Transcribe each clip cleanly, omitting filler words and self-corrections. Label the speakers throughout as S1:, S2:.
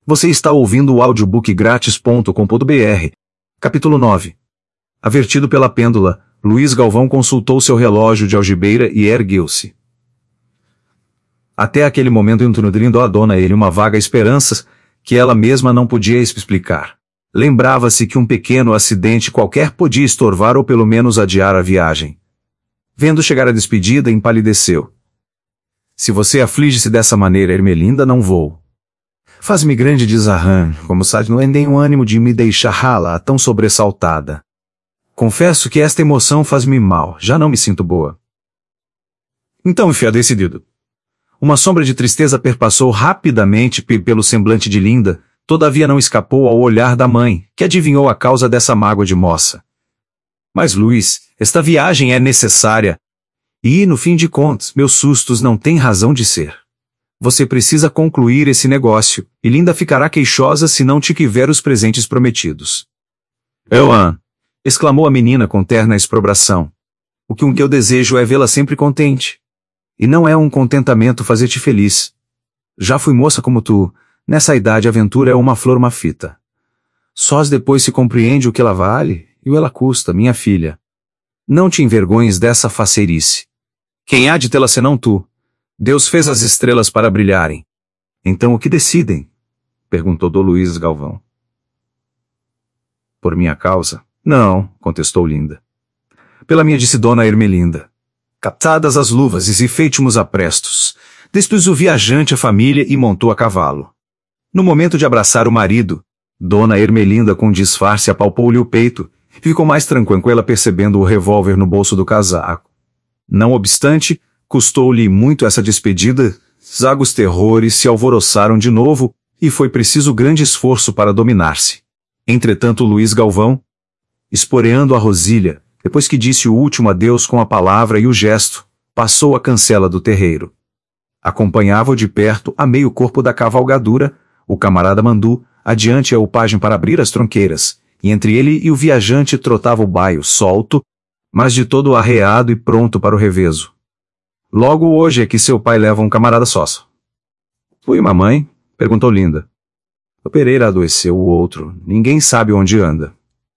S1: Você está ouvindo o audiobookgratis.com.br. Capítulo 9. Avertido pela pêndula, Luiz Galvão consultou seu relógio de algibeira e ergueu-se. Até aquele momento nutrindo a dona ele uma vaga esperança que ela mesma não podia explicar. Lembrava-se que um pequeno acidente qualquer podia estorvar ou pelo menos adiar a viagem. Vendo chegar a despedida, empalideceu. Se você aflige-se dessa maneira, Ermelinda, não vou. Faz-me grande desarranjo, como sabe, não é nem o ânimo de me deixar rala tão sobressaltada. Confesso que esta emoção faz-me mal, já não me sinto boa. Então, enfia decidido. Uma sombra de tristeza perpassou rapidamente pelo semblante de Linda, todavia não escapou ao olhar da mãe, que adivinhou a causa dessa mágoa de moça. Mas, Luiz, esta viagem é necessária. E, no fim de contas, meus sustos não têm razão de ser. Você precisa concluir esse negócio, e Linda ficará queixosa se não te quiser os presentes prometidos. Ewan! Exclamou a menina com terna exprobração. O que eu desejo é vê-la sempre contente. E não é um contentamento fazer-te feliz. Já fui moça como tu, nessa idade a aventura é uma flor uma fita. Sós depois se compreende o que ela vale, e o ela custa, minha filha. Não te envergonhes dessa faceirice. Quem há de tê-la senão tu? Deus fez as estrelas para brilharem. Então o que decidem? Perguntou D. Luiz Galvão. Por minha causa? Não, contestou Linda. Pela minha, disse Dona Ermelinda. Captadas as luvas e feitimos a prestos, despôs o viajante a família e montou a cavalo. No momento de abraçar o marido, Dona Ermelinda com disfarce apalpou-lhe o peito e ficou mais tranquila percebendo o revólver no bolso do casaco. Não obstante, custou-lhe muito essa despedida, zagos terrores se alvoroçaram de novo, e foi preciso grande esforço para dominar-se. Entretanto Luiz Galvão, esporeando a Rosília, depois que disse o último adeus com a palavra e o gesto, passou a cancela do terreiro. Acompanhava-o de perto, a meio corpo da cavalgadura, o camarada Mandu, adiante o pajem para abrir as tronqueiras, e entre ele e o viajante trotava o baio, solto, mas de todo arreado e pronto para o revezo. Logo hoje é que seu pai leva um camarada sócio. Fui, mamãe? Perguntou Linda. O Pereira adoeceu, o outro. Ninguém sabe onde anda.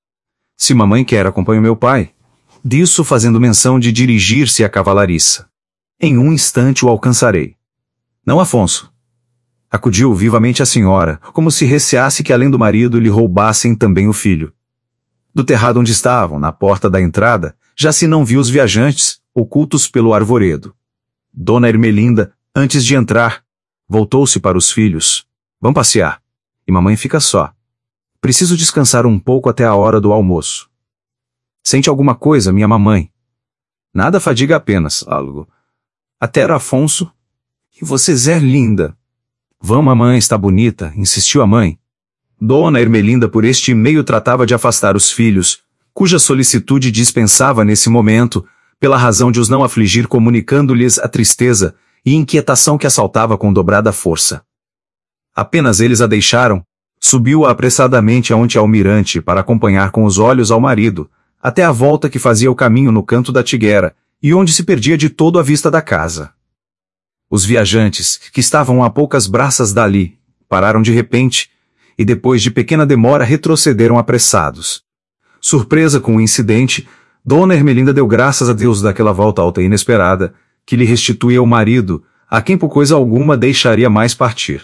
S1: Se mamãe quer, acompanhe meu pai. Disso fazendo menção de dirigir-se à cavalariça. Em um instante o alcançarei. Não, Afonso. Acudiu vivamente a senhora, como se receasse que além do marido lhe roubassem também o filho. Do terrado onde estavam, na porta da entrada, já se não viu os viajantes, ocultos pelo arvoredo. Dona Ermelinda, antes de entrar, voltou-se para os filhos. Vão passear. E mamãe fica só. Preciso descansar um pouco até a hora do almoço. Sente alguma coisa, minha mamãe? Nada, fadiga apenas, algo. Até era Afonso. E você, Zé Linda. Vão, mamãe, está bonita, insistiu a mãe. Dona Ermelinda por este meio tratava de afastar os filhos, cuja solicitude dispensava nesse momento, pela razão de os não afligir, comunicando-lhes a tristeza e inquietação que assaltava com dobrada força. Apenas eles a deixaram, subiu apressadamente aonde almirante para acompanhar com os olhos ao marido, até a volta que fazia o caminho no canto da tiguera, e onde se perdia de todo a vista da casa. Os viajantes, que estavam a poucas braças dali, pararam de repente, e depois de pequena demora retrocederam apressados. Surpresa com o incidente, Dona Ermelinda deu graças a Deus daquela volta alta e inesperada, que lhe restituía o marido, a quem por coisa alguma deixaria mais partir.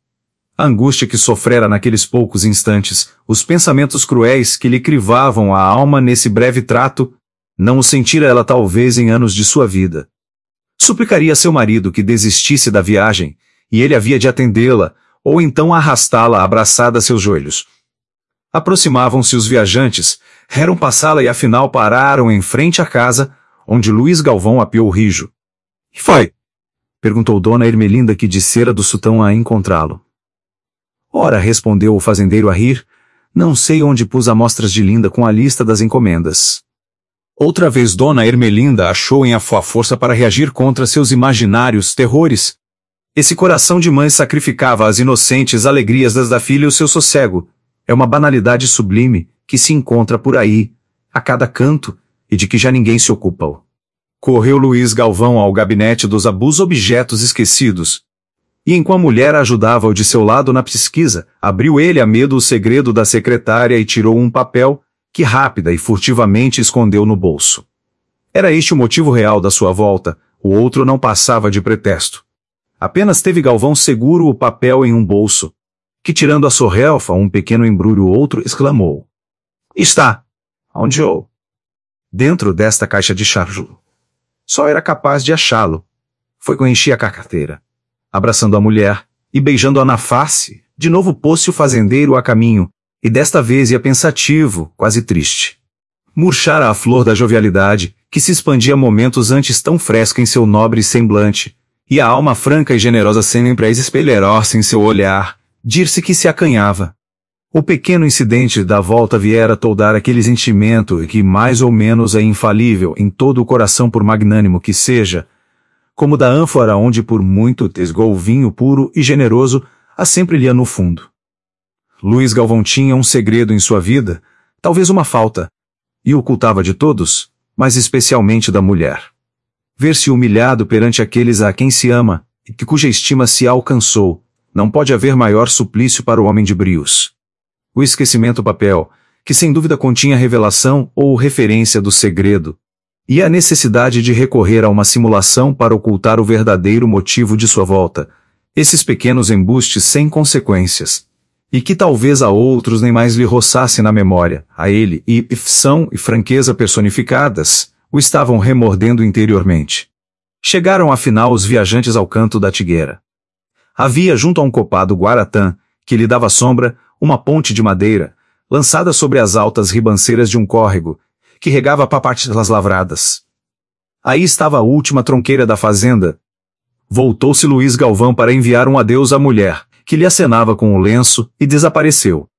S1: A angústia que sofrera naqueles poucos instantes, os pensamentos cruéis que lhe crivavam a alma nesse breve trato, não o sentira ela talvez em anos de sua vida. Suplicaria a seu marido que desistisse da viagem, e ele havia de atendê-la, ou então arrastá-la abraçada a seus joelhos. Aproximavam-se os viajantes, eram passá-la e afinal pararam em frente à casa, onde Luiz Galvão apeou rijo. — E foi? Perguntou Dona Ermelinda, que dissera do sultão a encontrá-lo. Ora, respondeu o fazendeiro a rir, não sei onde pus amostras de Linda com a lista das encomendas. Outra vez Dona Ermelinda achou em a força para reagir contra seus imaginários terrores. Esse coração de mãe sacrificava as inocentes alegrias das da filha e o seu sossego. É uma banalidade sublime, que se encontra por aí, a cada canto, e de que já ninguém se ocupa. Correu Luiz Galvão ao gabinete dos objetos esquecidos. E enquanto a mulher ajudava-o de seu lado na pesquisa, abriu ele a medo o segredo da secretária e tirou um papel que rápida e furtivamente escondeu no bolso. Era este o motivo real da sua volta, o outro não passava de pretexto. Apenas teve Galvão seguro o papel em um bolso, que tirando a sorrelfa um pequeno embrulho outro, exclamou. Está! Onde eu? Dentro desta caixa de charju. Só era capaz de achá-lo. Foi com encher a carteira. Abraçando a mulher e beijando-a na face, de novo pôs-se o fazendeiro a caminho, e desta vez ia pensativo, quase triste. Murchara a flor da jovialidade, que se expandia momentos antes tão fresca em seu nobre semblante, e a alma franca e generosa sempre a espelhar-se em seu olhar, dir-se que se acanhava. O pequeno incidente da volta viera toldar aquele sentimento que mais ou menos é infalível em todo o coração por magnânimo que seja, como da ânfora onde por muito tesgou o vinho puro e generoso, há sempre lhe no fundo. Luiz Galvão tinha um segredo em sua vida, talvez uma falta, e ocultava de todos, mas especialmente da mulher. Ver-se humilhado perante aqueles a quem se ama, e cuja estima se alcançou, não pode haver maior suplício para o homem de brios. O esquecimento papel, que sem dúvida continha revelação ou referência do segredo, e a necessidade de recorrer a uma simulação para ocultar o verdadeiro motivo de sua volta, esses pequenos embustes sem consequências, e que talvez a outros nem mais lhe roçasse na memória, a ele, e ficção e franqueza personificadas, o estavam remordendo interiormente. Chegaram afinal os viajantes ao canto da Tigueira. Havia junto a um copado guaratã, que lhe dava sombra, uma ponte de madeira, lançada sobre as altas ribanceiras de um córrego, que regava partes lavradas. Aí estava a última tronqueira da fazenda. Voltou-se Luiz Galvão para enviar um adeus à mulher, que lhe acenava com o lenço, e desapareceu.